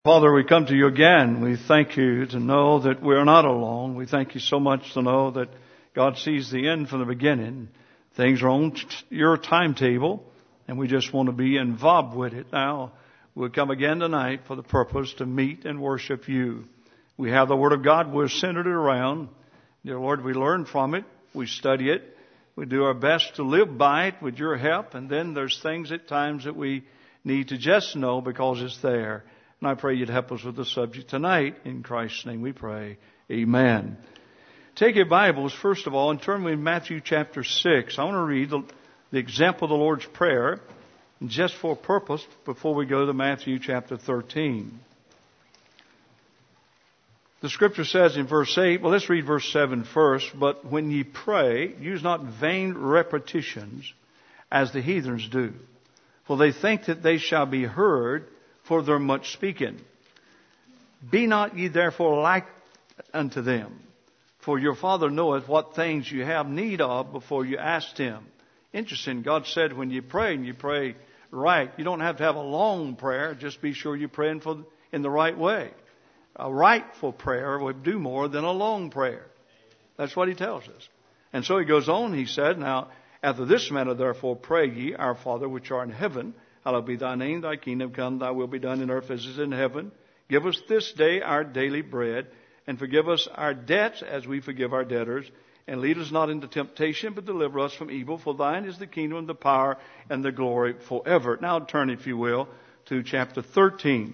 Father, we come to you again. We thank you to know that we're not alone. We thank you so much to know that God sees the end from the beginning. Things are on your timetable, and we just want to be involved with it. Now, we'll come again tonight for the purpose to meet and worship you. We have the Word of God. We're centered it around. Dear Lord, we learn from it. We study it. We do our best to live by it with your help. And then there's things at times that we need to just know because it's there. And I pray you'd help us with the subject tonight. In Christ's name we pray. Amen. Take your Bibles, first of all, and turn with Matthew chapter 6. I want to read the example of the Lord's Prayer just for a purpose before we go to Matthew chapter 13. The Scripture says in verse 8, well, let's read verse 7 first. But when ye pray, use not vain repetitions as the heathens do. For they think that they shall be heard for their much speaking. Be not ye therefore like unto them, for your Father knoweth what things you have need of before you ask Him. Interesting, God said when you pray and you pray right, you don't have to have a long prayer, just be sure you're praying in the right way. A rightful prayer would do more than a long prayer. That's what He tells us. And so He goes on, He said, now, after this manner therefore pray ye, our Father which art in heaven, hallowed be thy name, thy kingdom come, thy will be done in earth as it is in heaven. Give us this day our daily bread, and forgive us our debts as we forgive our debtors. And lead us not into temptation, but deliver us from evil. For thine is the kingdom, the power, and the glory forever. Now turn, if you will, to chapter 13.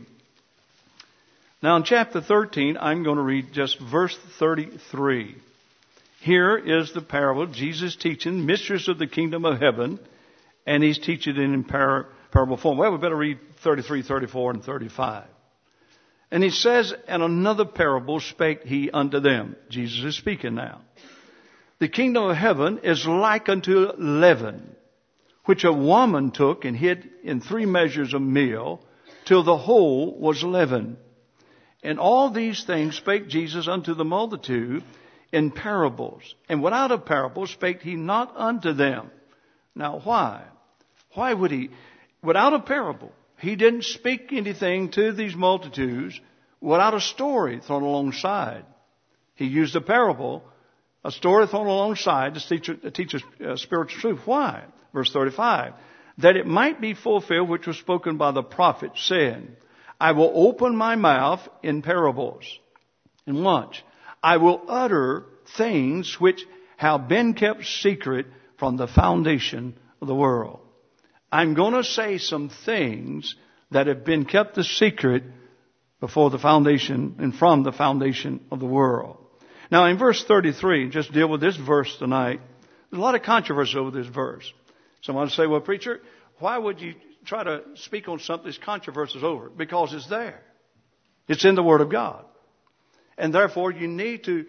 Now in chapter 13, I'm going to read just verse 33. Here is the parable, Jesus teaching, mysteries of the kingdom of heaven, and He's teaching it in parable form. Well, we better read 33, 34, and 35. And He says, and another parable spake He unto them. Jesus is speaking now. The kingdom of heaven is like unto leaven, which a woman took and hid in 3 measures of meal, till the whole was leavened. And all these things spake Jesus unto the multitude in parables. And without a parable spake He not unto them. Now why? Why would He? Without a parable, He didn't speak anything to these multitudes without a story thrown alongside. He used a parable, a story thrown alongside to teach a spiritual truth. Why? Verse 35. That it might be fulfilled which was spoken by the prophet, saying, I will open my mouth in parables. And watch. I will utter things which have been kept secret from the foundation of the world. I'm going to say some things that have been kept a secret before the foundation and from the foundation of the world. Now in verse 33, just deal with this verse tonight. There's a lot of controversy over this verse. Someone say, well, preacher, why would you try to speak on something that's controversy over? Because it's there. It's in the Word of God. And therefore you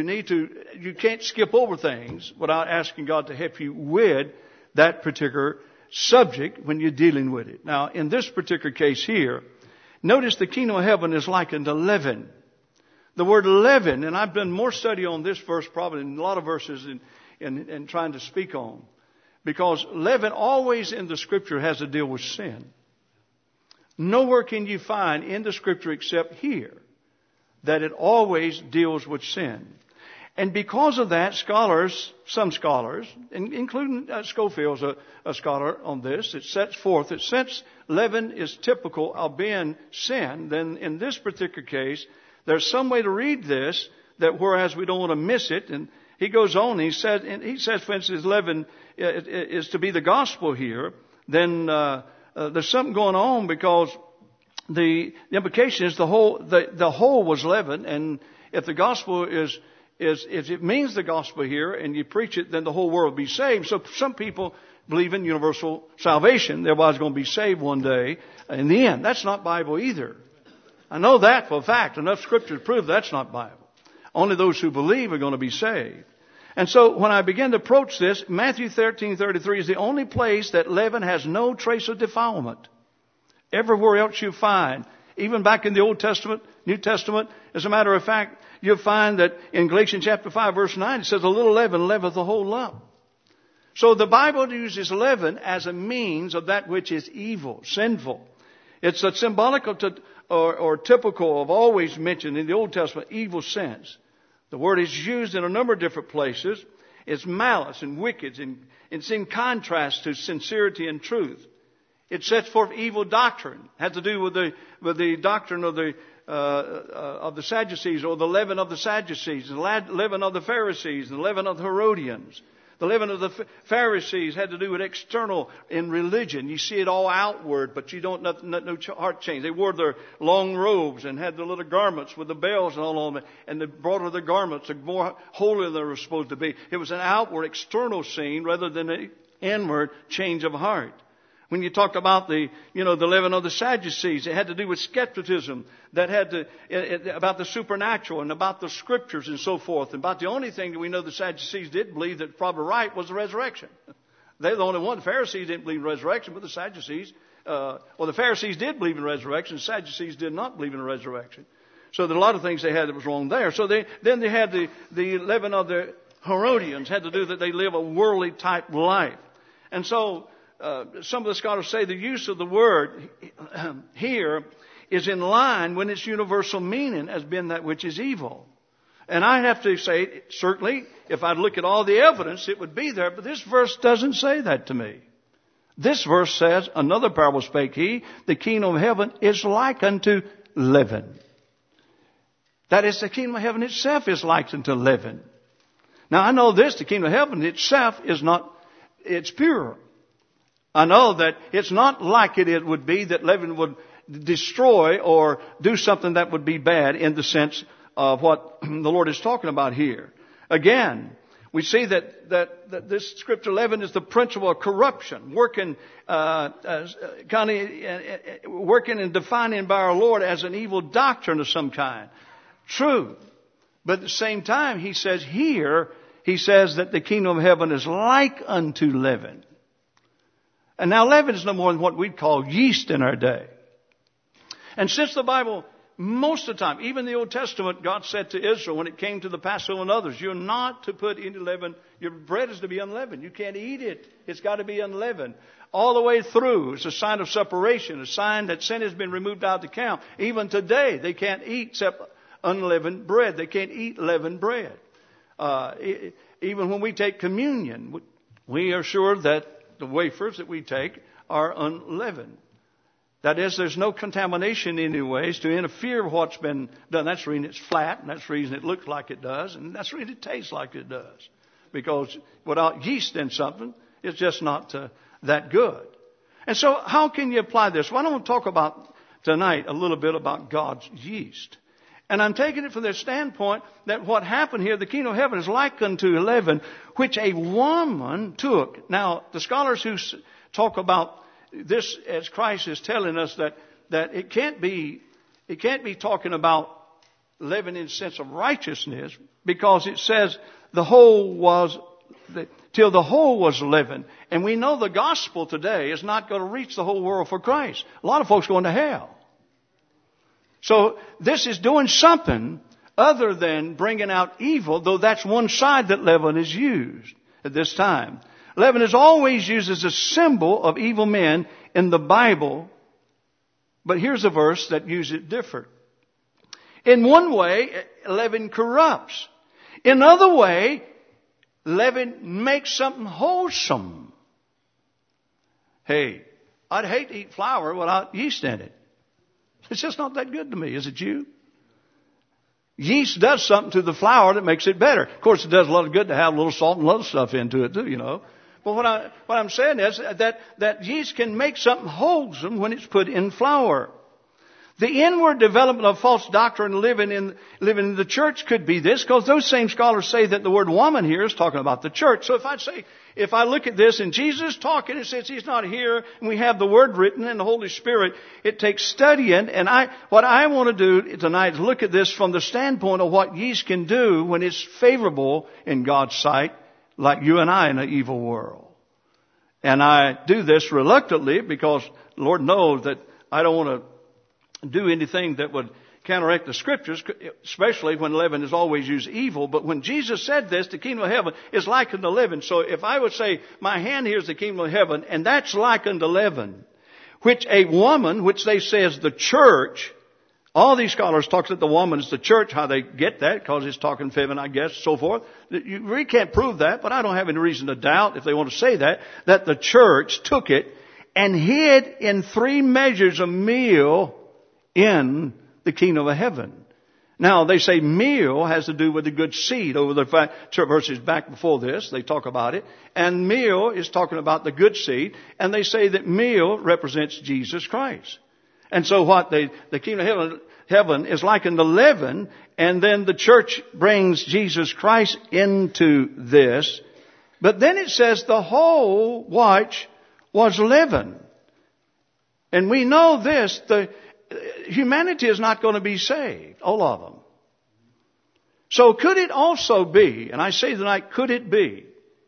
can't skip over things without asking God to help you with that particular subject when you're dealing with it. Now, in this particular case here, notice the kingdom of heaven is likened to leaven. The word leaven, and I've done more study on this verse probably in a lot of verses in trying to speak on. Because leaven always in the Scripture has to deal with sin. Nowhere can you find in the Scripture except here that it always deals with sin. And because of that, some scholars, including Scofield's a scholar on this, it sets forth that since leaven is typical of being sin, then in this particular case, there's some way to read this that whereas we don't want to miss it, and he goes on, he says, for instance, leaven is to be the gospel here, then there's something going on because the implication is the whole was leaven, and if the gospel is if it means the gospel here and you preach it, then the whole world will be saved. So some people believe in universal salvation. Everybody's going to be saved one day in the end. That's not Bible either. I know that for a fact. Enough Scripture to prove that's not Bible. Only those who believe are going to be saved. And so when I begin to approach this, Matthew 13:33 is the only place that leaven has no trace of defilement. Everywhere else you find, even back in the Old Testament, New Testament, as a matter of fact, you'll find that in Galatians chapter 5 verse 9, it says, a little leaven leaveth the whole lump. So the Bible uses leaven as a means of that which is evil, sinful. It's a symbolical or typical of always mentioned in the Old Testament evil sense. The word is used in a number of different places. It's malice and wicked, and it's in contrast to sincerity and truth. It sets forth evil doctrine. It has to do with the doctrine of the Sadducees, or the leaven of the Sadducees, the leaven of the Pharisees, the leaven of the Herodians. The leaven of the Pharisees had to do with external in religion. You see it all outward, but you don't no heart change. They wore their long robes and had the little garments with the bells and all on them, and the broader the garments, the more holy they were supposed to be. It was an outward, external scene rather than an inward change of heart. When you talked about the leaven of the Sadducees, it had to do with skepticism that about the supernatural and about the scriptures and so forth. And about the only thing that we know the Sadducees did believe that probably right was the resurrection. They're the only one. The Pharisees didn't believe in resurrection, but the Sadducees, the Pharisees did believe in resurrection. The Sadducees did not believe in resurrection. So there are a lot of things they had that was wrong there. So then they had the leaven of the Herodians, had to do that they live a worldly type life. And so some of the scholars say the use of the word here is in line when its universal meaning has been that which is evil. And I have to say, certainly, if I'd look at all the evidence, it would be there. But this verse doesn't say that to me. This verse says, another parable spake he, the kingdom of heaven is like unto leaven. That is, the kingdom of heaven itself is like unto leaven. Now I know this, the kingdom of heaven itself it's pure. I know that it's not like it would be that leaven would destroy or do something that would be bad in the sense of what the Lord is talking about here. Again, we see that this scripture leaven is the principle of corruption, working and defining by our Lord as an evil doctrine of some kind. True. But at the same time, he says that the kingdom of heaven is like unto leaven. And now leaven is no more than what we'd call yeast in our day. And since the Bible, most of the time, even the Old Testament, God said to Israel when it came to the Passover and others, you're not to put any leaven. Your bread is to be unleavened. You can't eat it. It's got to be unleavened. All the way through. It's a sign of separation, a sign that sin has been removed out of the camp. Even today, they can't eat except unleavened bread. They can't eat leavened bread. Even when we take communion, we are sure that the wafers that we take are unleavened. That is, there's no contamination in any ways to interfere with what's been done. That's the reason it's flat, and that's the reason it looks like it does, and that's the reason it tastes like it does. Because without yeast in something, it's just not that good. And so how can you apply this? Well, I want to talk about tonight a little bit about God's yeast. And I'm taking it from the standpoint that what happened here, the kingdom of heaven is like unto leaven, which a woman took. Now, the scholars who talk about this as Christ is telling us that it can't be talking about leaven in the sense of righteousness, because it says till the whole was leavened. And we know the gospel today is not going to reach the whole world for Christ. A lot of folks going to hell. So this is doing something other than bringing out evil, though that's one side that leaven is used at this time. Leaven is always used as a symbol of evil men in the Bible, but here's a verse that uses it different. In one way, leaven corrupts. In another way, leaven makes something wholesome. Hey, I'd hate to eat flour without yeast in it. It's just not that good to me, is it you? Yeast does something to the flour that makes it better. Of course, it does a lot of good to have a little salt and other stuff into it too, you know. But what I'm saying is that yeast can make something wholesome when it's put in flour. The inward development of false doctrine living in the church could be this, because those same scholars say that the word woman here is talking about the church. So if I look at this and Jesus talking, it says He's not here, and we have the Word written and the Holy Spirit, it takes studying. And what I want to do tonight is look at this from the standpoint of what yeast can do when it's favorable in God's sight, like you and I in an evil world. And I do this reluctantly because the Lord knows that I don't want to do anything that would counteract the Scriptures, especially when leaven is always used evil. But when Jesus said this, the kingdom of heaven is like unto leaven. So if I would say, my hand here is the kingdom of heaven, and that's like unto leaven, which a woman, which they say is the church, All these scholars talk that the woman is the church, how they get that, because it's talking feminine, I guess, so forth. You really can't prove that, but I don't have any reason to doubt, if they want to say that the church took it and hid in 3 measures of meal in the kingdom of heaven. Now, they say meal has to do with the good seed. Over the verses back before this, they talk about it. And meal is talking about the good seed. And they say that meal represents Jesus Christ. And so the kingdom of heaven is likened to leaven. And then the church brings Jesus Christ into this. But then it says the whole watch was leaven. And we know this, humanity is not going to be saved, all of them. So could it also be, and I say tonight, could it be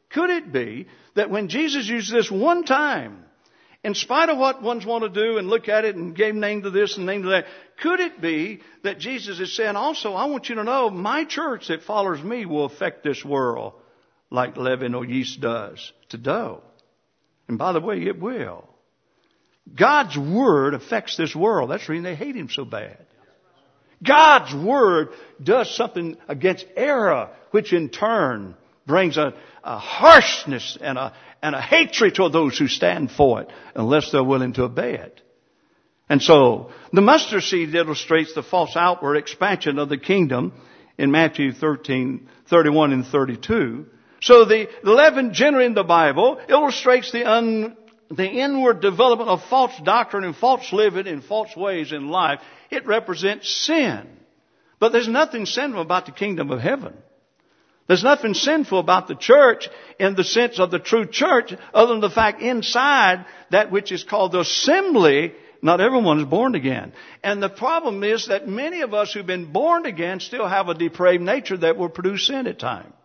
that when Jesus used this one time, in spite of what ones want to do and look at it and gave name to this and name to that, could it be that Jesus is saying also, I want you to know my church that follows me will affect this world like leaven or yeast does to dough. And by the way, it will. God's Word affects this world. That's the reason they hate Him so bad. God's Word does something against error, which in turn brings a harshness and a hatred toward those who stand for it, unless they're willing to obey it. And so, the mustard seed illustrates the false outward expansion of the kingdom in Matthew 13, 31 and 32. So the leaven generally in the Bible illustrates the inward development of false doctrine and false living in false ways in life. It represents sin. But there's nothing sinful about the kingdom of heaven. There's nothing sinful about the church in the sense of the true church, other than the fact inside that which is called the assembly, not everyone is born again. And the problem is that many of us who've been born again still have a depraved nature that will produce sin at times.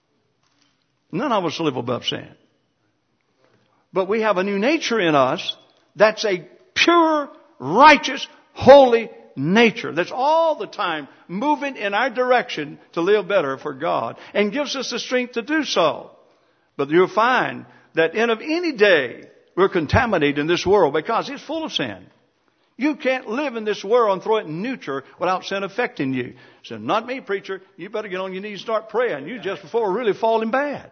None of us live above sin. But we have a new nature in us that's a pure, righteous, holy nature that's all the time moving in our direction to live better for God and gives us the strength to do so. But you'll find that in of any day we're contaminated in this world because it's full of sin. You can't live in this world and throw it in neutral without sin affecting you. So, not me, preacher. You better get on your knees and start praying. You just before really falling bad.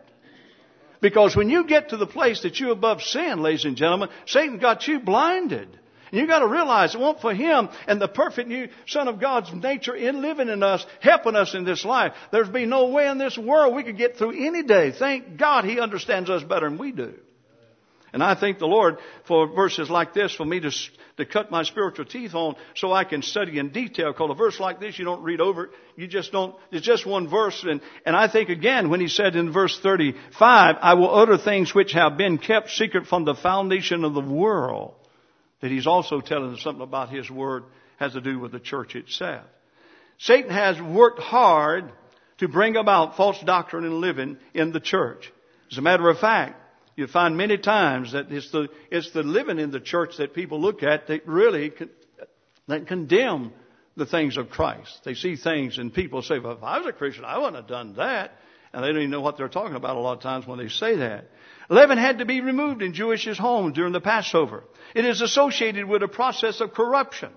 Because when you get to the place that you're above sin, ladies and gentlemen, Satan got you blinded. And you've got to realize it won't for him and the perfect new Son of God's nature in living in us, helping us in this life. There's be no way in this world we could get through any day. Thank God He understands us better than we do. And I thank the Lord for verses like this for me to cut my spiritual teeth on so I can study in detail. Because a verse like this, you don't read over it. You just don't. It's just one verse. And I think again when He said in verse 35, I will utter things which have been kept secret from the foundation of the world. That He's also telling us something about His Word has to do with the church itself. Satan has worked hard to bring about false doctrine and living in the church. As a matter of fact, you find many times that it's the living in the church that people look at that really that condemn the things of Christ. They see things and people say, well, if I was a Christian, I wouldn't have done that. And they don't even know what they're talking about a lot of times when they say that. Leaven had to be removed in Jewish homes during the Passover. It is associated with a process of corruption.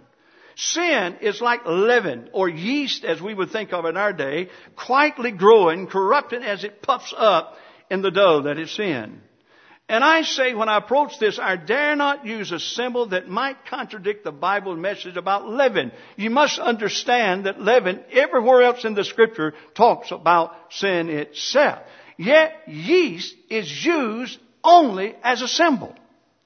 Sin is like leaven or yeast as we would think of in our day, quietly growing, corrupting as it puffs up in the dough that it's in. And I say when I approach this, I dare not use a symbol that might contradict the Bible message about leaven. You must understand that leaven, everywhere else in the Scripture, talks about sin itself. Yet yeast is used only as a symbol.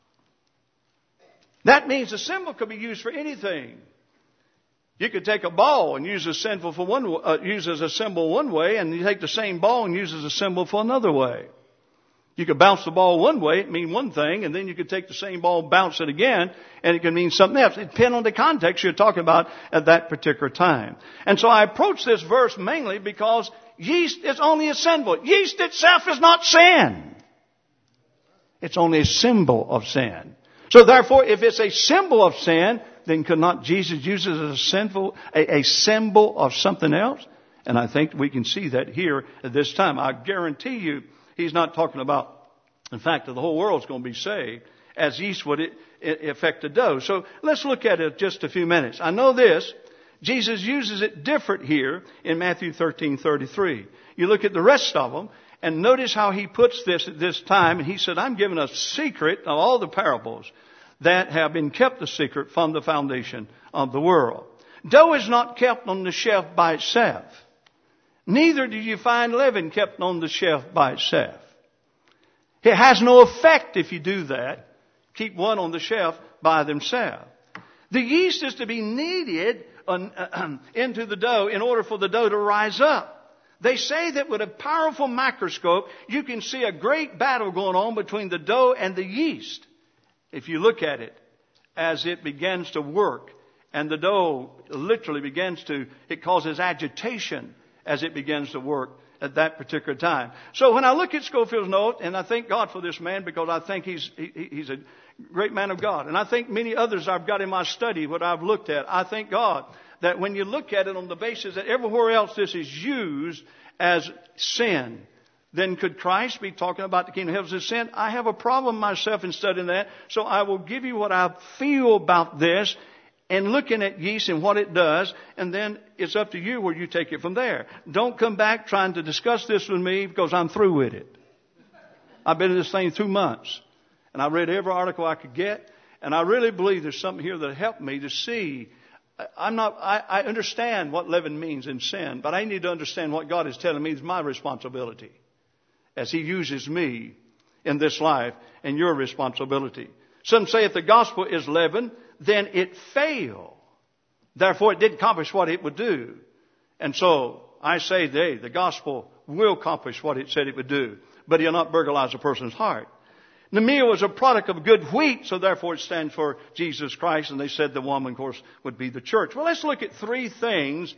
That means a symbol could be used for anything. You could take a ball and use a symbol use as a symbol one way, and you take the same ball and use as a symbol for another way. You could bounce the ball one way, it mean one thing, and then you could take the same ball and bounce it again, and it can mean something else. It depends on the context you're talking about at that particular time. And so I approach this verse mainly because yeast is only a symbol. Yeast itself is not sin. It's only a symbol of sin. So therefore, if it's a symbol of sin, then could not Jesus use it as a symbol of something else? And I think we can see that here at this time. I guarantee you, He's not talking about, in fact, that the whole world's going to be saved as yeast would affect the dough. So let's look at it just a few minutes. I know this, Jesus uses it different here in Matthew 13:33. You look at the rest of them and notice how he puts this at this time. And he said, I'm giving a secret of all the parables that have been kept a secret from the foundation of the world. Dough is not kept on the shelf by itself. Neither do you find leaven kept on the shelf by itself. It has no effect if you do that. Keep one on the shelf by themselves. The yeast is to be kneaded into the dough in order for the dough to rise up. They say that with a powerful microscope, you can see a great battle going on between the dough and the yeast. If you look at it as it begins to work, and the dough literally it causes agitation as it begins to work at that particular time. So when I look at Scofield's note, and I thank God for this man because I think he's a great man of God. And I think many others I've got in my study, what I've looked at. I thank God that when you look at it on the basis that everywhere else this is used as sin, then could Christ be talking about the kingdom of heaven as sin? I have a problem myself in studying that. So I will give you what I feel about this and looking at yeast and what it does. And then it's up to you where you take it from there. Don't come back trying to discuss this with me because I'm through with it. I've been in this thing 2 months. And I read every article I could get. And I really believe there's something here that helped me to see. I understand what leaven means in sin, but I need to understand what God is telling me is my responsibility as He uses me in this life and your responsibility. Some say if the gospel is leaven, then it failed. Therefore, it didn't accomplish what it would do. And so I say the gospel will accomplish what it said it would do, but it'll not burglarize a person's heart. The meal was a product of good wheat, so therefore it stands for Jesus Christ. And they said the woman, of course, would be the church. Well, let's look at 3 things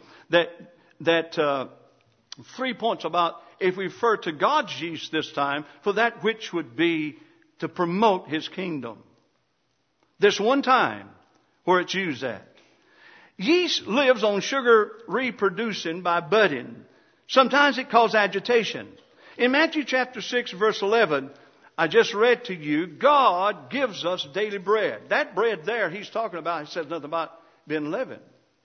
3 points about if we refer to God's yeast this time for that which would be to promote His kingdom. This one time where it's used at. Yeast lives on sugar reproducing by budding. Sometimes it causes agitation. In Matthew chapter 6, verse 11, I just read to you, God gives us daily bread. That bread there He's talking about, He says nothing about being unleavened.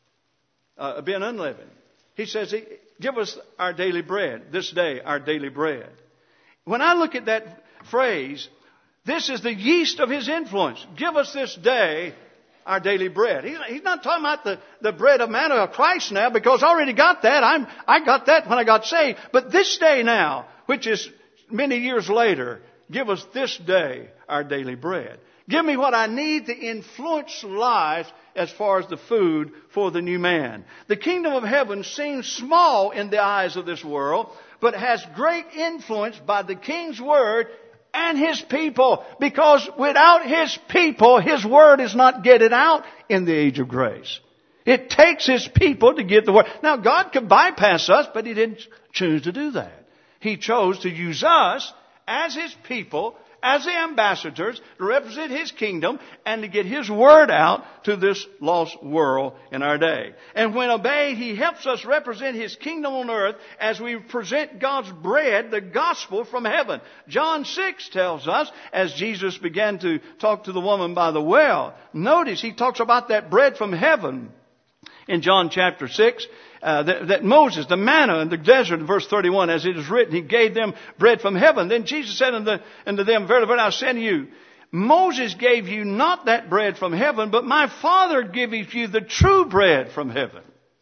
He says, give us our daily bread, this day our daily bread. When I look at that phrase, this is the yeast of His influence. Give us this day our daily bread. He's not talking about the bread of manna of Christ now, because I already got that. I got that when I got saved. But this day now, which is many years later, give us this day our daily bread. Give me what I need to influence life as far as the food for the new man. The kingdom of heaven seems small in the eyes of this world, but has great influence by the King's word and His people. Because without His people, His word is not getting out in the age of grace. It takes His people to get the word. Now, God could bypass us, but He didn't choose to do that. He chose to use us as His people, as the ambassadors, to represent His kingdom and to get His word out to this lost world in our day. And when obeyed, He helps us represent His kingdom on earth as we present God's bread, the gospel from heaven. John 6 tells us, as Jesus began to talk to the woman by the well, notice He talks about that bread from heaven in John chapter 6. That Moses, the manna in the desert, in verse 31, as it is written, He gave them bread from heaven. Then Jesus said unto them, Verily, verily, I say unto you, Moses gave you not that bread from heaven, but my Father giveth you the true bread from heaven.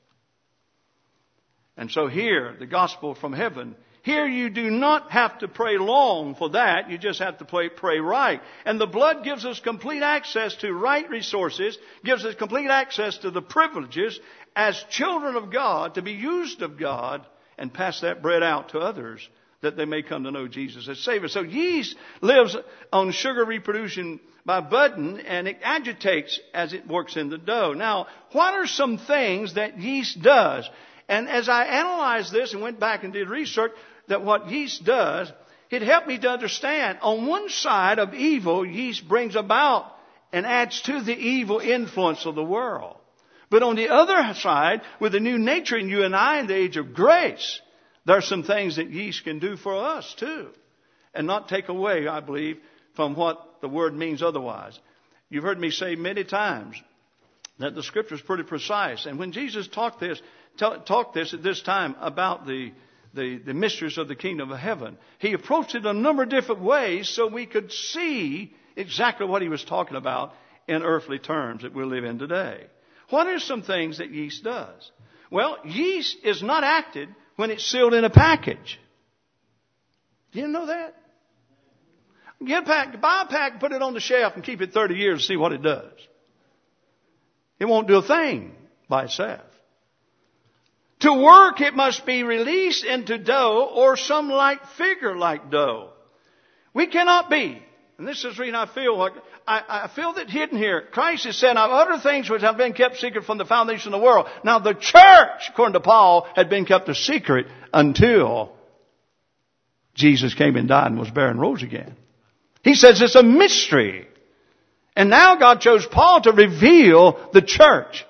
And so here, the gospel from heaven. Here you do not have to pray long for that. You just have to pray right. And the blood gives us complete access to right resources, gives us complete access to the privileges as children of God to be used of God and pass that bread out to others that they may come to know Jesus as Savior. So yeast lives on sugar reproduction by budding, and it agitates as it works in the dough. Now, what are some things that yeast does? And as I analyzed this and went back and did research, that what yeast does, it helped me to understand on one side of evil, yeast brings about and adds to the evil influence of the world. But on the other side, with the new nature in you and I in the age of grace, there are some things that yeast can do for us too. And not take away, I believe, from what the word means otherwise. You've heard me say many times That the Scripture is pretty precise. And when Jesus talked this at this time about the mysteries of the kingdom of heaven, He approached it a number of different ways so we could see exactly what He was talking about in earthly terms that we live in today. What are some things that yeast does? Well, yeast is not acted when it's sealed in a package. Do you know that? Buy a pack, put it on the shelf, and keep it 30 years and see what it does. It won't do a thing by itself. To work, it must be released into dough or some like figure like dough. We cannot be. And this is the reason I feel that hidden here. Christ has said, I've uttered things which have been kept secret from the foundation of the world. Now the church, according to Paul, had been kept a secret until Jesus came and died and was buried and rose again. He says it's a mystery. And now God chose Paul to reveal the church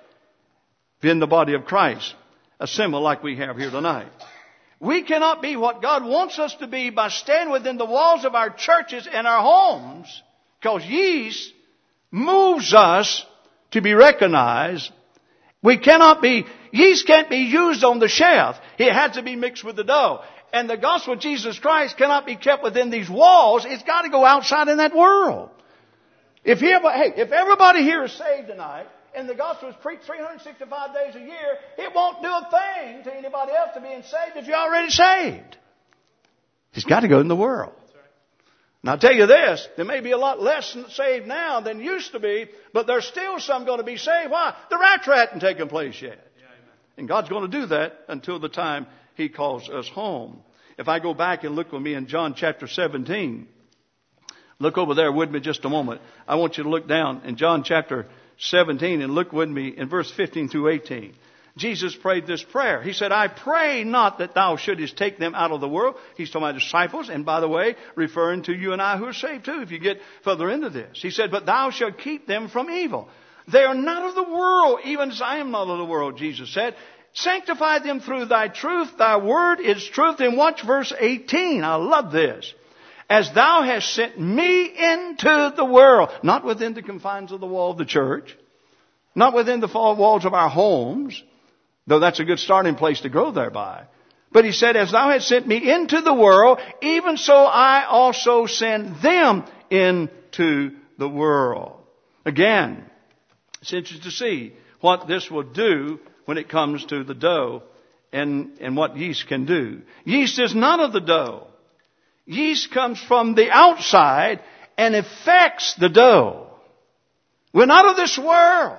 in the body of Christ, a symbol like we have here tonight. We cannot be what God wants us to be by staying within the walls of our churches and our homes, because yeast moves us to be recognized. Yeast can't be used on the shelf. It has to be mixed with the dough. And the gospel of Jesus Christ cannot be kept within these walls. It's got to go outside in that world. If everybody here is saved tonight, and the gospel is preached 365 days a year, it won't do a thing to anybody else to being saved if you're already saved. It's got to go in the world. And I'll tell you this, there may be a lot less saved now than used to be, but there's still some going to be saved. Why? The rapture hasn't taken place yet. And God's going to do that until the time He calls us home. If I go back and look with me in John chapter 17, look over there with me just a moment. I want you to look down in John chapter 17 and look with me in verse 15 through 18. Jesus prayed this prayer. He said, I pray not that thou shouldest take them out of the world. He's talking about disciples. And by the way, referring to you and I who are saved too, if you get further into this. He said, but thou shalt keep them from evil. They are not of the world, even as I am not of the world, Jesus said. Sanctify them through thy truth. Thy word is truth. And watch verse 18. I love this. As thou hast sent me into the world, not within the confines of the wall of the church, not within the walls of our homes, though that's a good starting place to grow thereby. But he said, as thou hast sent me into the world, even so I also send them into the world. Again, it's interesting to see what this will do when it comes to the dough and what yeast can do. Yeast is not of the dough. Yeast comes from the outside and affects the dough. We're not of this world.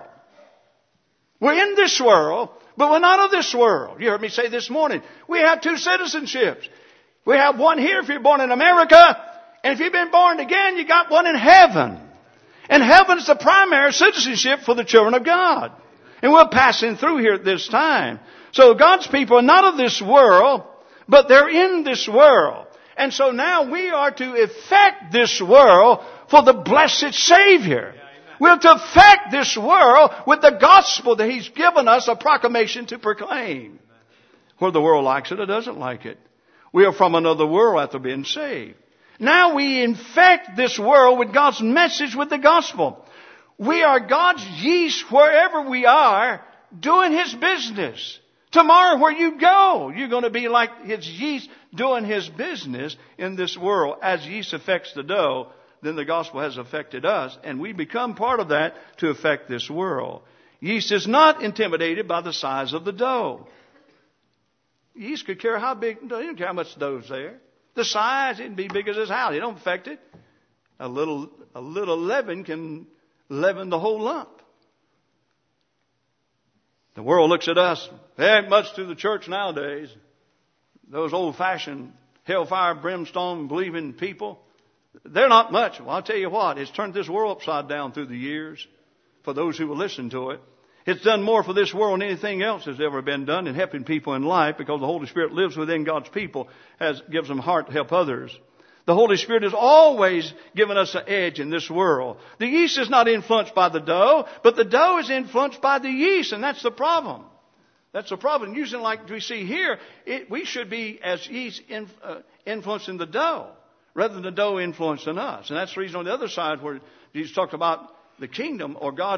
We're in this world, but we're not of this world. You heard me say this morning, we have two citizenships. We have one here if you're born in America, and if you've been born again, you got one in heaven. And heaven's the primary citizenship for the children of God. And we're passing through here at this time. So God's people are not of this world, but they're in this world. And so now we are to affect this world for the blessed Savior. We're to affect this world with the gospel that He's given us a proclamation to proclaim. Whether the world likes it or doesn't like it. We are from another world after being saved. Now we infect this world with God's message with the gospel. We are God's yeast wherever we are doing His business. Tomorrow where you go, you're going to be like His yeast doing His business in this world. As yeast affects the dough, then the gospel has affected us, and we become part of that to affect this world. Yeast is not intimidated by the size of the dough. Yeast could care how big, don't care how much dough's there. The size, it'd be big as this house. It don't affect it. A little leaven can leaven the whole lump. The world looks at us. There ain't much to the church nowadays. Those old-fashioned hellfire, brimstone, believing people, they're not much. Well, I'll tell you what, it's turned this world upside down through the years for those who will listen to it. It's done more for this world than anything else has ever been done in helping people in life, because the Holy Spirit lives within God's people, gives them heart to help others. The Holy Spirit has always given us an edge in this world. The yeast is not influenced by the dough, but the dough is influenced by the yeast, and that's the problem. That's the problem. Using like we see here, we should be as yeast influencing the dough, rather than the dough influencing us. And that's the reason on the other side where Jesus talked about the kingdom or God's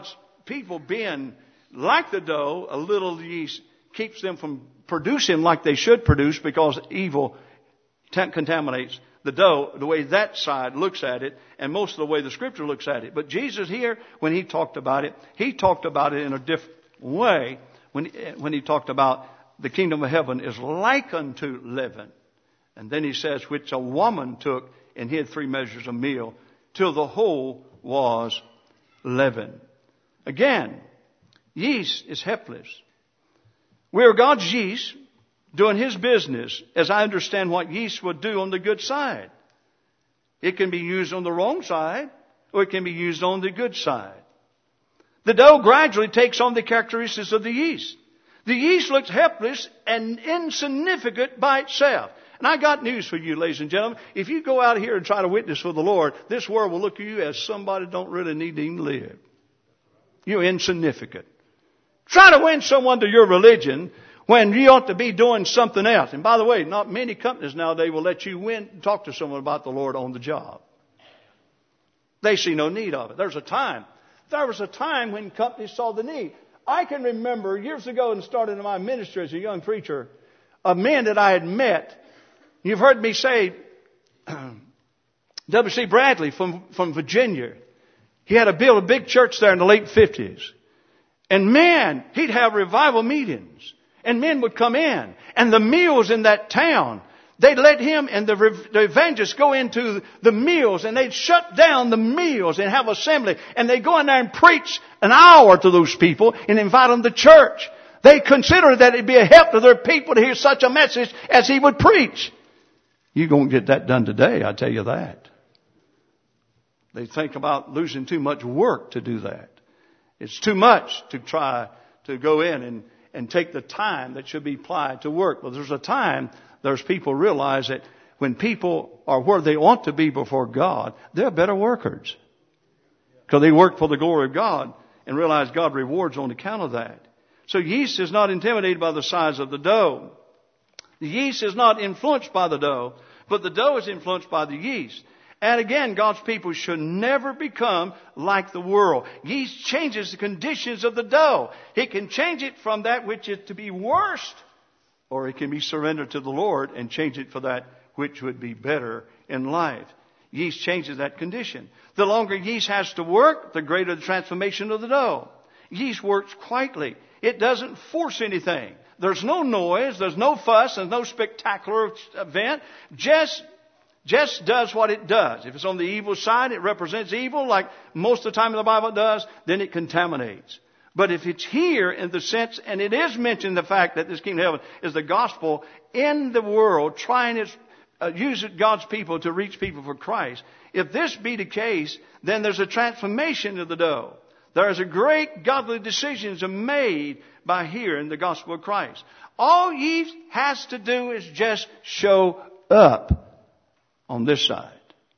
people being like the dough, a little yeast keeps them from producing like they should produce, because evil contaminates the dough, the way that side looks at it, and most of the way the Scripture looks at it. But Jesus here, when He talked about it in a different way. When He talked about the kingdom of heaven is like unto leaven. And then He says, which a woman took and hid 3 measures of meal, till the whole was leavened. Again, yeast is helpless. We are God's yeast, doing His business, as I understand what yeast would do on the good side. It can be used on the wrong side, or it can be used on the good side. The dough gradually takes on the characteristics of the yeast. The yeast looks helpless and insignificant by itself. And I got news for you, ladies and gentlemen. If you go out here and try to witness for the Lord, this world will look at you as somebody don't really need to even live. You're insignificant. Try to win someone to your religion when you ought to be doing something else. And by the way, not many companies nowadays will let you talk to someone about the Lord on the job. They see no need of it. There was a time when companies saw the need. I can remember years ago, and started in my ministry as a young preacher, of men that I had met. You've heard me say, W.C. Bradley from Virginia. He had to build a big church there in the late 50s. And man, he'd have revival meetings. And men would come in. And the meals in that town, they'd let him and the evangelists go into the meals, and they'd shut down the meals and have assembly. And they'd go in there and preach an hour to those people and invite them to church. They considered that it'd be a help to their people to hear such a message as he would preach. You won't get that done today, I tell you that. They think about losing too much work to do that. It's too much to try to go in and take the time that should be applied to work. Well, there's people realize that when people are where they want to be before God, they're better workers. Because they work for the glory of God and realize God rewards on account of that. So yeast is not intimidated by the size of the dough. The yeast is not influenced by the dough, but the dough is influenced by the yeast. And again, God's people should never become like the world. Yeast changes the conditions of the dough. It can change it from that which is to be worst, or it can be surrendered to the Lord and change it for that which would be better in life. Yeast changes that condition. The longer yeast has to work, the greater the transformation of the dough. Yeast works quietly. It doesn't force anything. There's no noise, there's no fuss, there's no spectacular event. Just does what it does. If it's on the evil side, it represents evil, like most of the time in the Bible it does, then it contaminates. But if it's here in the sense, and it is mentioned the fact that this kingdom of heaven is the gospel in the world, trying its use God's people to reach people for Christ. If this be the case, then there's a transformation of the dough. There's a great godly decisions are made by hearing the gospel of Christ. All yeast has to do is just show up on this side.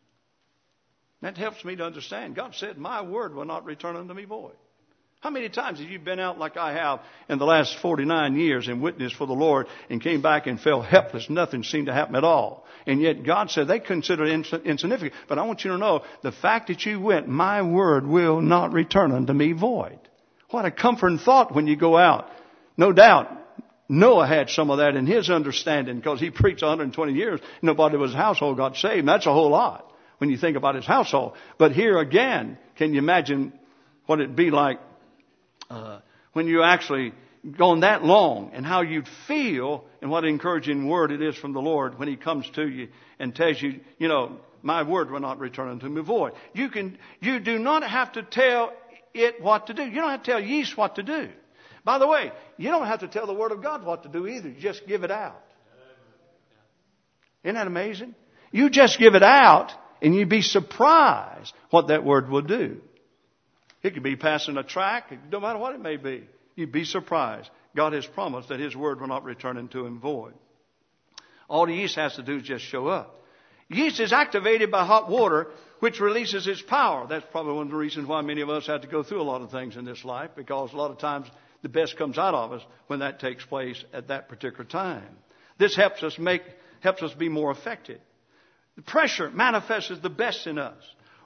That helps me to understand. God said, my word will not return unto me void. How many times have you been out like I have in the last 49 years and witnessed for the Lord and came back and felt helpless? Nothing seemed to happen at all. And yet God said they consider it insignificant. But I want you to know, the fact that you went, my word will not return unto me void. What a comforting thought when you go out. No doubt, Noah had some of that in his understanding because he preached 120 years. Nobody of his household got saved. And that's a whole lot when you think about his household. But here again, can you imagine what it'd be like when you actually gone that long, and how you'd feel, and what an encouraging word it is from the Lord when He comes to you and tells you, my word will not return unto me void. You do not have to tell it what to do. You don't have to tell yeast what to do. By the way, you don't have to tell the Word of God what to do either. You just give it out. Isn't that amazing? You just give it out, and you'd be surprised what that Word will do. It could be passing a tract. No matter what it may be. You'd be surprised. God has promised that His word will not return unto Him void. All the yeast has to do is just show up. Yeast is activated by hot water, which releases its power. That's probably one of the reasons why many of us have to go through a lot of things in this life, because a lot of times the best comes out of us when that takes place at that particular time. This helps us be more effective. The pressure manifests the best in us.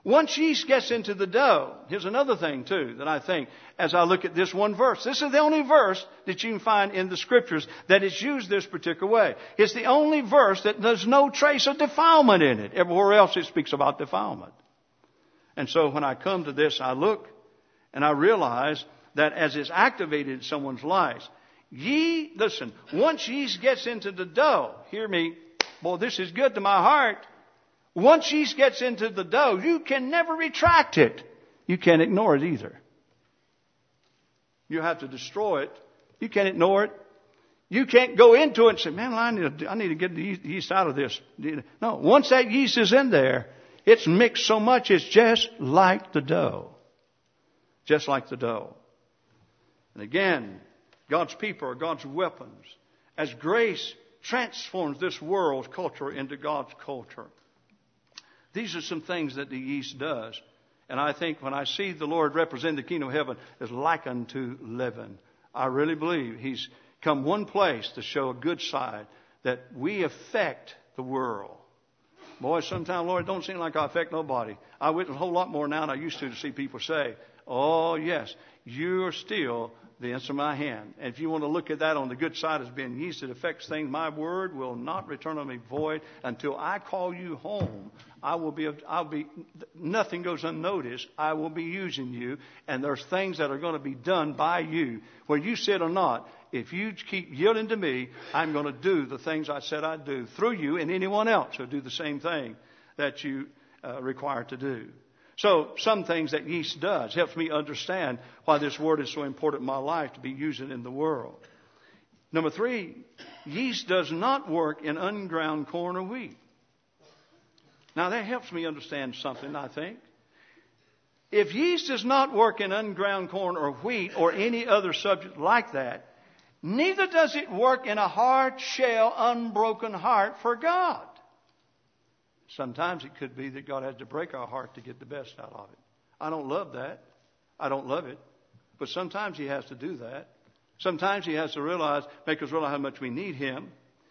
Once yeast gets into the dough, here's another thing too that I think as I look at this one verse. This is the only verse that you can find in the Scriptures that is used this particular way. It's the only verse that there's no trace of defilement in it. Everywhere else it speaks about defilement. And so when I come to this, I look and I realize that as it's activated in someone's life, listen, once yeast gets into the dough, hear me, boy, this is good to my heart. Once yeast gets into the dough, you can never retract it. You can't ignore it either. You have to destroy it. You can't ignore it. You can't go into it and say, man, I need to get the yeast out of this. No, once that yeast is in there, it's mixed so much it's just like the dough. Just like the dough. And again, God's people are God's weapons. As grace transforms this world's culture into God's culture. These are some things that the yeast does. And I think when I see the Lord represent the kingdom of heaven as like unto leaven, I really believe He's come one place to show a good side that we affect the world. Boy, sometimes, Lord, it don't seem like I affect nobody. I witness a whole lot more now than I used to see people say, oh, yes, you are still the instrument of my hand. And if you want to look at that on the good side as being yeast that affects things, my word will not return on me void until I call you home. Nothing goes unnoticed. I will be using you. And there's things that are going to be done by you, whether you said or not. If you keep yielding to me, I'm going to do the things I said I'd do through you, and anyone else will do the same thing that you require to do. So some things that yeast does helps me understand why this word is so important in my life to be using in the world. Number 3, yeast does not work in unground corn or wheat. Now that helps me understand something, I think. If yeast does not work in unground corn or wheat or any other subject like that, neither does it work in a hard shell, unbroken heart for God. Sometimes it could be that God has to break our heart to get the best out of it. I don't love that. I don't love it. But sometimes He has to do that. Sometimes He has to make us realize how much we need Him.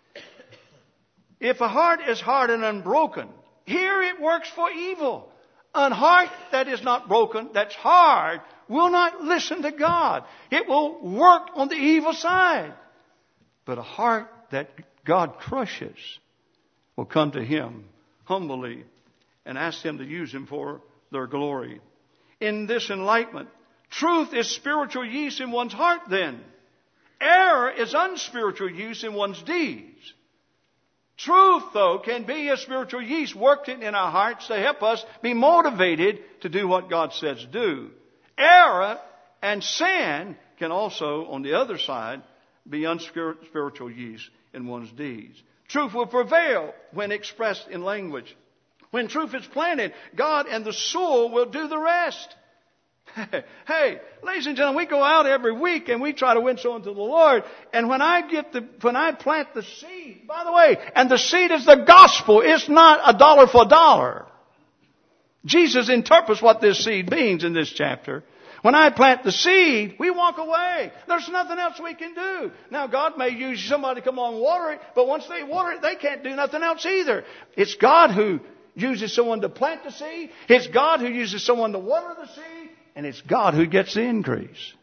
If a heart is hard and unbroken, here it works for evil. A heart that is not broken, that's hard, will not listen to God. It will work on the evil side. But a heart that God crushes will come to Him humbly and ask Him to use Him for their glory. In this enlightenment, truth is spiritual yeast in one's heart then. Error is unspiritual yeast in one's deeds. Truth, though, can be a spiritual yeast working in our hearts to help us be motivated to do what God says do. Error and sin can also, on the other side, be unspiritual yeast in one's deeds. Truth will prevail when expressed in language. When truth is planted, God and the soul will do the rest. Hey, ladies and gentlemen, we go out every week and we try to win someone to the Lord. And when I plant the seed, by the way, and the seed is the gospel, it's not a dollar for a dollar. Jesus interprets what this seed means in this chapter. When I plant the seed, we walk away. There's nothing else we can do. Now, God may use somebody to come along and water it, but once they water it, they can't do nothing else either. It's God who uses someone to plant the seed. It's God who uses someone to water the seed. And it's God who gets the increase.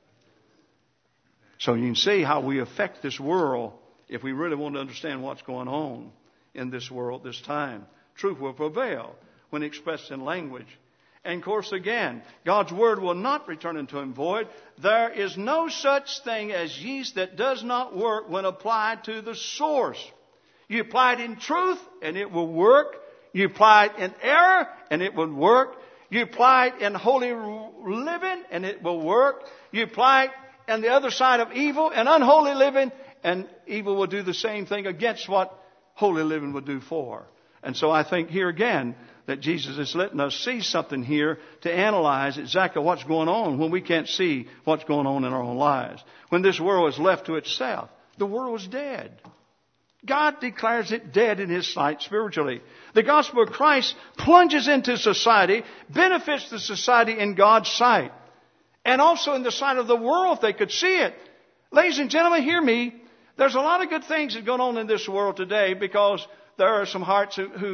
So you can see how we affect this world if we really want to understand what's going on in this world this time. Truth will prevail when expressed in language. And of course, again, God's word will not return unto Him void. There is no such thing as yeast that does not work when applied to the source. You apply it in truth and it will work. You apply it in error and it will work. You apply it in holy living and it will work. You apply it on the other side of evil and unholy living, and evil will do the same thing against what holy living would do for. And so I think here again that Jesus is letting us see something here to analyze exactly what's going on when we can't see what's going on in our own lives. When this world is left to itself, the world is dead. God declares it dead in His sight spiritually. The gospel of Christ plunges into society, benefits the society in God's sight, and also in the sight of the world if they could see it. Ladies and gentlemen, hear me. There's a lot of good things that are going on in this world today because there are some hearts who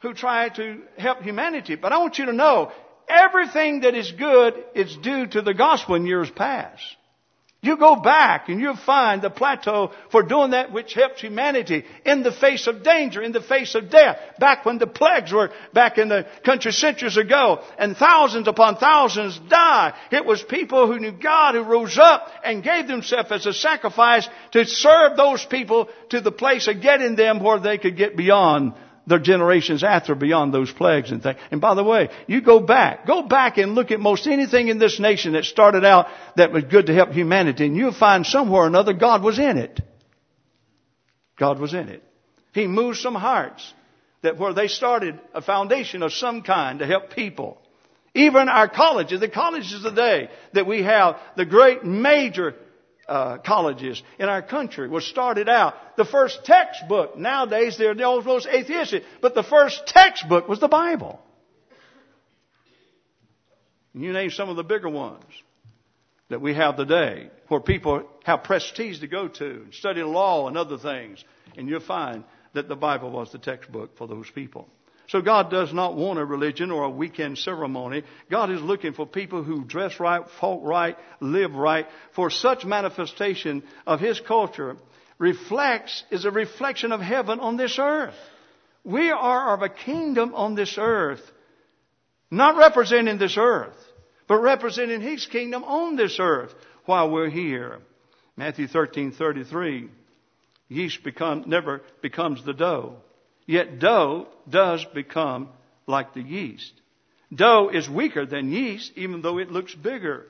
who try to help humanity. But I want you to know, everything that is good is due to the gospel in years past. You go back and you'll find the plateau for doing that which helps humanity in the face of danger, in the face of death. Back when the plagues were back in the country centuries ago and thousands upon thousands died. It was people who knew God who rose up and gave themselves as a sacrifice to serve those people to the place of getting them where they could get beyond their generations after, beyond those plagues and things. And by the way, you go back and look at most anything in this nation that started out that was good to help humanity, and you'll find somewhere or another God was in it. God was in it. He moved some hearts that where they started a foundation of some kind to help people. Even our colleges, the colleges today that we have, the great major colleges in our country was started out. The first textbook, nowadays they're almost atheistic, but the first textbook was the Bible. You name some of the bigger ones that we have today, where people have prestige to go to and study law and other things, and you'll find that the Bible was the textbook for those people. So God does not want a religion or a weekend ceremony. God is looking for people who dress right, talk right, live right. For such manifestation of His culture is a reflection of heaven on this earth. We are of a kingdom on this earth, not representing this earth, but representing His kingdom on this earth while we're here. Matthew 13:33, yeast never becomes the dough. Yet dough does become like the yeast. Dough is weaker than yeast, even though it looks bigger.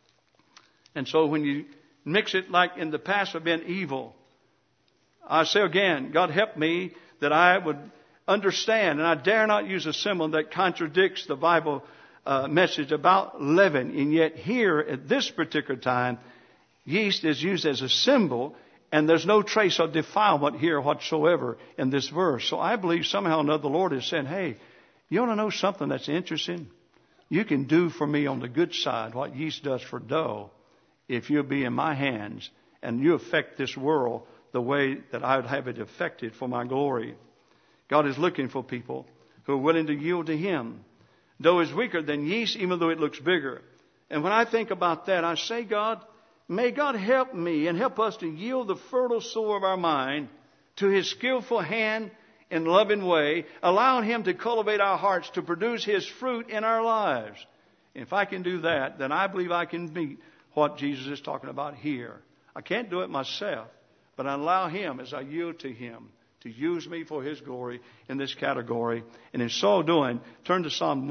And so when you mix it like in the past have been evil, I say again, God help me that I would understand, and I dare not use a symbol that contradicts the Bible message about leaven. And yet here at this particular time, yeast is used as a symbol. And there's no trace of defilement here whatsoever in this verse. So I believe somehow or another the Lord is saying, hey, you want to know something that's interesting? You can do for me on the good side what yeast does for dough if you'll be in my hands and you affect this world the way that I would have it affected for my glory. God is looking for people who are willing to yield to Him. Dough is weaker than yeast, even though it looks bigger. And when I think about that, I say, God, may God help me and help us to yield the fertile soil of our mind to His skillful hand and loving way, allowing Him to cultivate our hearts to produce His fruit in our lives. If I can do that, then I believe I can meet what Jesus is talking about here. I can't do it myself, but I allow Him, as I yield to Him, to use me for His glory in this category. And in so doing, turn to Psalm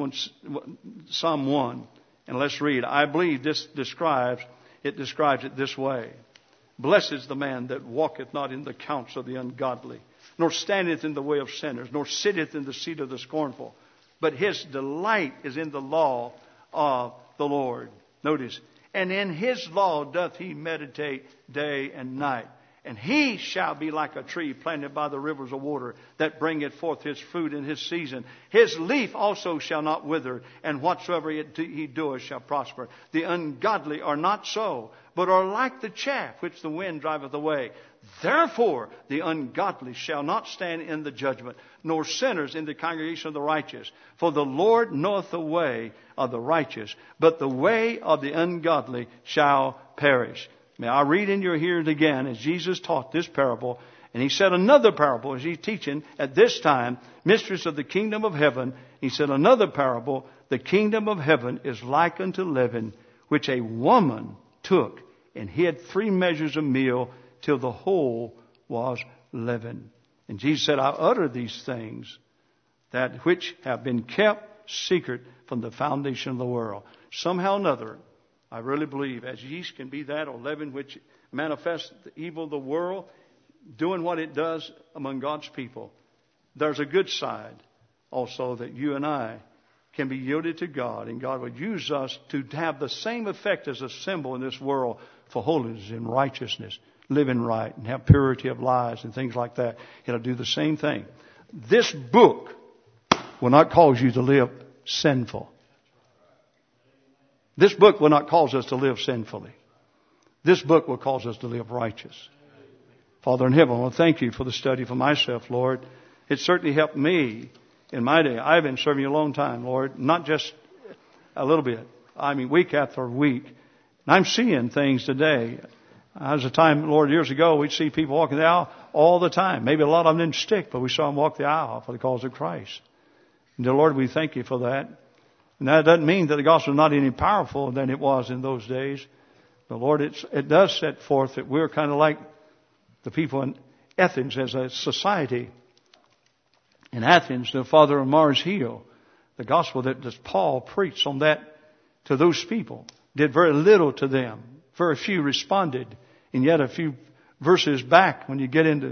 1 and let's read. I believe this describes it this way. Blessed is the man that walketh not in the counsel of the ungodly, nor standeth in the way of sinners, nor sitteth in the seat of the scornful. But his delight is in the law of the Lord. Notice, and in His law doth he meditate day and night. And he shall be like a tree planted by the rivers of water, that bringeth forth his fruit in his season. His leaf also shall not wither, and whatsoever he doeth shall prosper. The ungodly are not so, but are like the chaff which the wind driveth away. Therefore the ungodly shall not stand in the judgment, nor sinners in the congregation of the righteous. For the Lord knoweth the way of the righteous, but the way of the ungodly shall perish. May I read in your hearing again as Jesus taught this parable. And He said another parable as He's teaching at this time, mysteries of the kingdom of heaven. He said another parable, the kingdom of heaven is like unto leaven, which a woman took and hid 3 measures of meal till the whole was leavened. And Jesus said, I utter these things that which have been kept secret from the foundation of the world. Somehow or another, I really believe as yeast can be that, or leaven which manifests the evil of the world, doing what it does among God's people, there's a good side also that you and I can be yielded to God, and God would use us to have the same effect as a symbol in this world for holiness and righteousness, living right and have purity of lives and things like that. It'll do the same thing. This book will not cause you to live sinful. This book will not cause us to live sinfully. This book will cause us to live righteous. Father in heaven, I want to thank You for the study for myself, Lord. It certainly helped me in my day, I've been serving you a long time, Lord, not just a little bit. I mean, week after week. And I'm seeing things today. There was a time, Lord, years ago, we'd see people walking the aisle all the time. Maybe a lot of them didn't stick, but we saw them walk the aisle for the cause of Christ. And dear Lord, we thank you for that. And that doesn't mean that the gospel is not any powerful than it was in those days. But Lord, it does set forth that we're kind of like the people in Athens as a society. In Athens, the father of Mars Hill, the gospel that Paul preached on that to those people, did very little to them. Very few responded. And yet a few verses back, when you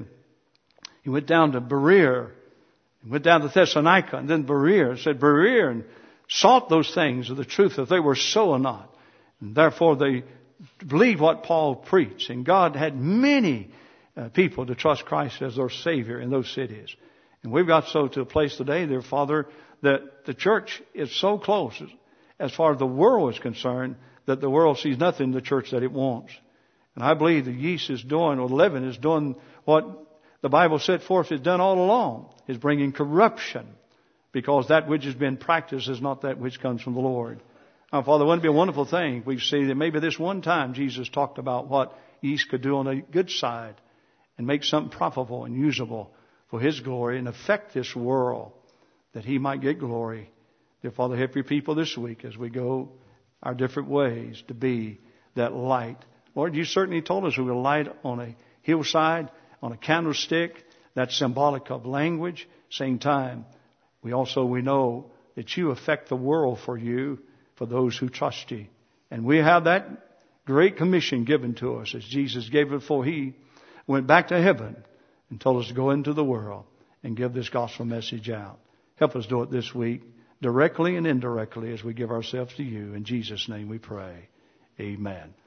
went down to Berea, went down to Thessalonica, and then Berea, said Berea, and sought those things of the truth, if they were so or not. And therefore they believed what Paul preached. And God had many people to trust Christ as their Savior in those cities. And we've got so to a place today, dear Father, that the church is so close as far as the world is concerned, that the world sees nothing in the church that it wants. And I believe the yeast is doing, or the leaven is doing what the Bible set forth is done all along, is bringing corruption, because that which has been practiced is not that which comes from the Lord. Now, Father, wouldn't it be a wonderful thing if we see that maybe this one time Jesus talked about what yeast could do on the good side and make something profitable and usable for His glory and affect this world that He might get glory. Dear Father, help your people this week as we go our different ways to be that light. Lord, you certainly told us we were light on a hillside, on a candlestick. That's symbolic of language. Same time, we know that you affect the world for you, for those who trust you. And we have that great commission given to us as Jesus gave it before He went back to heaven and told us to go into the world and give this gospel message out. Help us do it this week, directly and indirectly, as we give ourselves to you. In Jesus' name we pray. Amen.